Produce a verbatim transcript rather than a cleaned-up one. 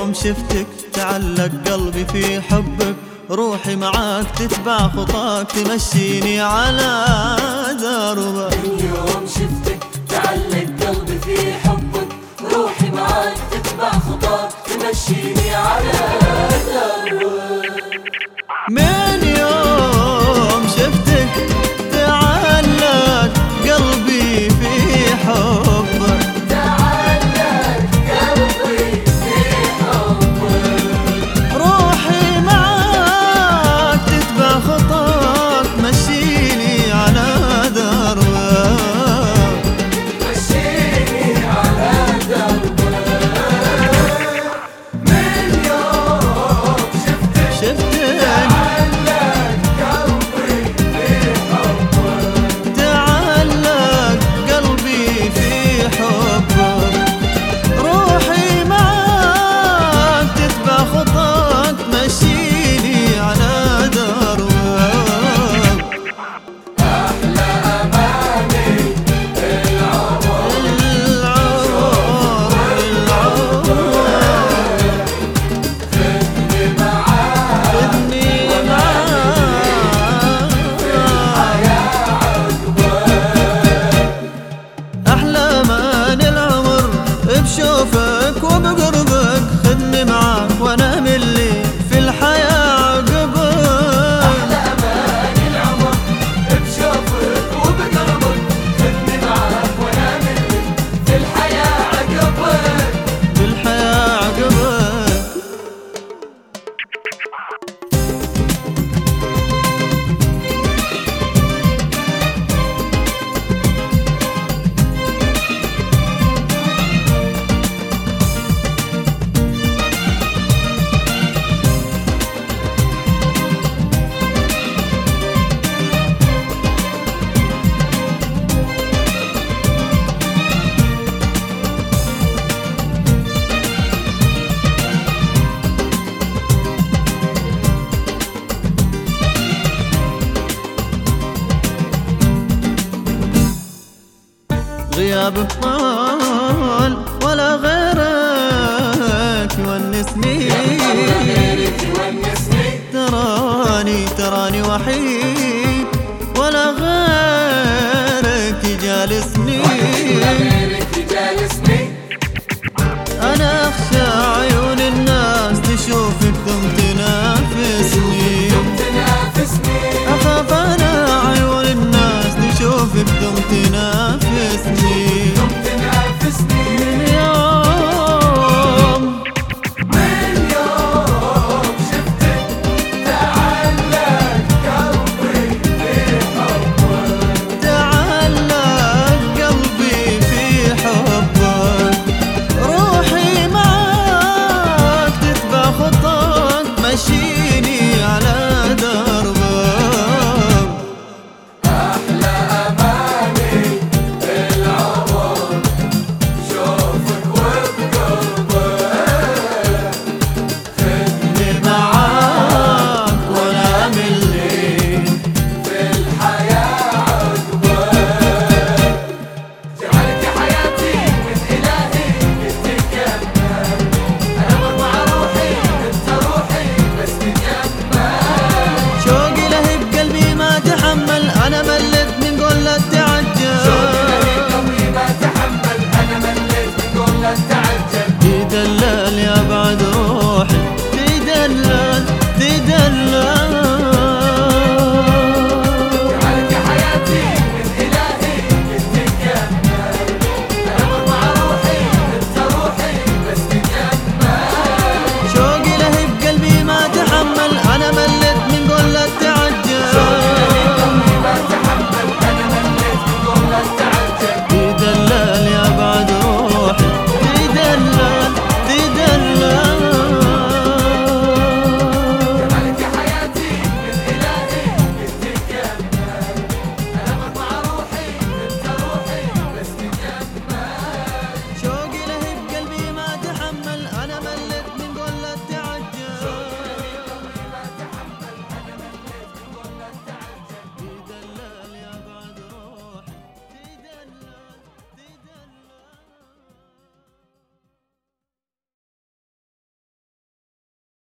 يوم شفتك تعلق قلبي في حبك، روحي معاك تتبع خطاك تمشيني على دربك. من يوم شفتك تعلق قلبي في حبك، روحي معاك تتبع خطاك تمشيني على دربك. من يوم شفتك تعلق قلبي في حبك، تعلق قلبي في حبك، روحي معاك تتبع خطاك مشيني على دربك، مشيني على دربك. من يوم شفتك شفتك بشوفك وبقربك، خدني معاك وانا من اللي في الحياة عقبك. أحلى أمان العمر بشوفك وبقربك، خدني معاك وانا من اللي في الحياة عقبك. في الحياة عقبك. غيابك طال ولا غيرك يونسني، تراني تراني وحيد ولا غيرك يجالسني.